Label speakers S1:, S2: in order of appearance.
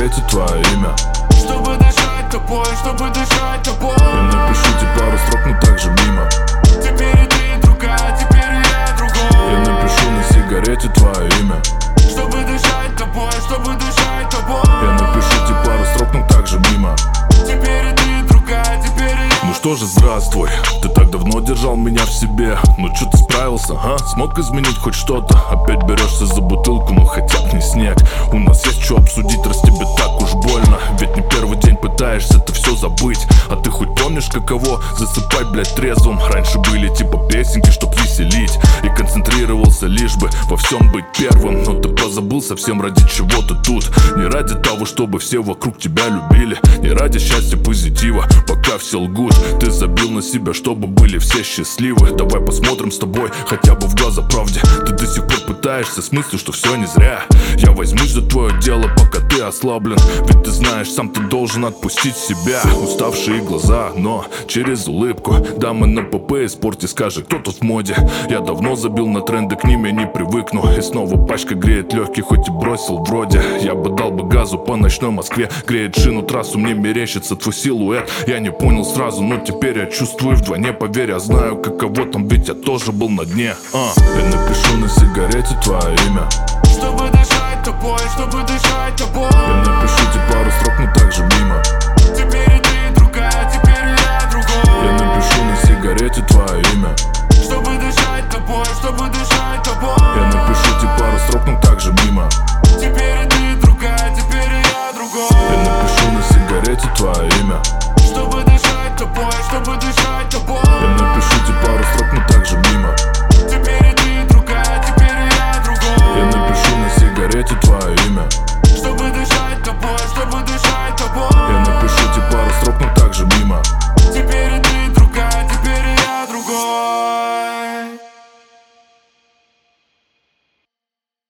S1: сигарете твое имя,
S2: чтобы дышать тобой, чтобы дышать тобой.
S1: Я напишу тебе пару строк, но также мимо.
S2: Теперь и ты другая, теперь и я другой.
S1: Я напишу на сигарете твое имя,
S2: чтобы дышать тобой, чтобы дышать тобой.
S1: Я напишу тебе пару строк, но также мимо.
S2: Теперь и ты другая, теперь и я.
S1: Ну что же, здравствуй, ты так давно держал меня в себе. Ну чё ты справился, а? Смог изменить хоть что-то? Опять берешься за бутылку, ну хотя б не снег. У нас есть что обсудить, раз тебе так уж больно. Ведь не первый день пытаешься это все забыть. А ты хоть помнишь, каково засыпать, блядь, трезвым? Раньше были типа песенки, чтоб веселить, и концентрировался лишь бы во всем быть первым. Но ты позабыл совсем, ради чего ты тут. Не ради того, чтобы все вокруг тебя любили, не ради счастья, позитива, пока все лгут. Ты забил на себя, чтобы были все счастливы. Давай посмотрим с тобой хотя бы в глаза правде. Ты до сих пор пытаешься с мыслью, что все не зря. Я возьмусь за твое дело, пока ты ослаблен. Ведь ты знаешь, сам ты должен отпустить себя. Уставшие глаза, но через улыбку. Дамы на ПП, спорте, скажи, кто тут в моде. Я давно забил на тренды, к ним я не привыкну. И снова пачка греет легкий, хоть и бросил вроде. Я бы дал бы газу по ночной Москве. Греет шину трассу, мне мерещится твой силуэт. Я не понял сразу, но теперь я чувствую вдвойне. Поверь, я знаю, каково там, ведь я тоже был на дне. Я напишу на сигарете твое имя,
S2: чтобы дышать тобой, чтобы дышать тобой.
S1: Я напишу тебе пару строк, но также